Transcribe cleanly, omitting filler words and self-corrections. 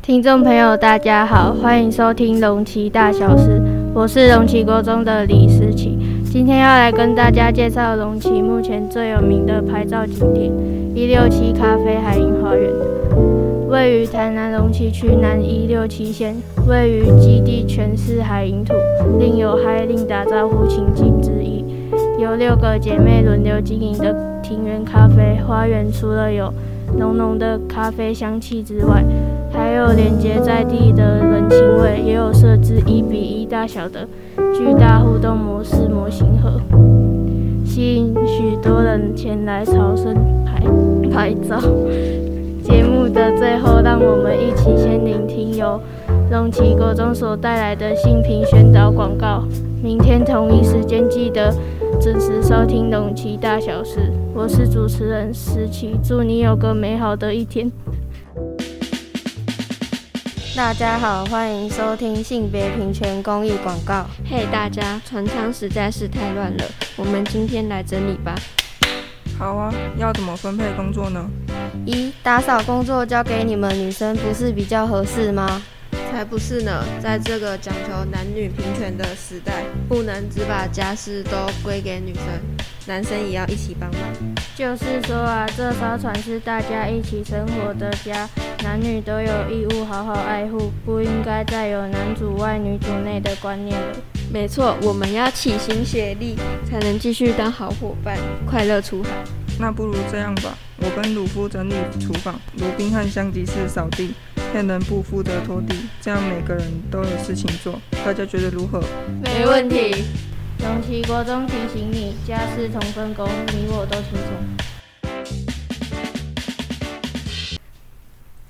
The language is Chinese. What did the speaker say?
听众朋友大家好，欢迎收听龙崎大小事，我是龙崎国中的李思琪。今天要来跟大家介绍龙崎目前最有名的拍照景点167咖啡海萤花园。位于台南龙崎区南167线，位于基地全是海萤土，另有海令打招呼情景之意。由6个姐妹轮流经营的庭园咖啡花园，除了有浓浓的咖啡香气之外，还有连接在地的人情味，也有设置1:1大小的巨大互动模式模型盒，吸引许多人前来朝圣拍照。节目的最后，让我们一起先聆听由龙崎国中所带来的性平宣导广告。明天同一时间记得准时收听龙崎大小事，我是主持人思琪，祝你有个美好的一天。大家好，欢迎收听性别平权公益广告。嘿，大家，船舱实在是太乱了，我们今天来整理吧。 好啊，要怎么分配工作呢 ？1. 打扫工作交给你们女生，不是比较合适吗？ 才不是呢，在这个讲求男女平权的时代，不能只把家事都归给女生，男生也要一起帮忙。 就是说啊，这艘船是大家一起生活的家，男女都有义务好好爱护，不应该再有男主外女主内的观念了。 没错，我们要齐心协力，才能继续当好伙伴，快乐出海。 那不如这样吧，我跟鲁夫整理厨房，鲁宾和香吉士扫地，骗人部负责拖地，这样每个人都有事情做，大家觉得如何？ 没问题。 龙崎国中提醒你，家事同分工，你我都轻松。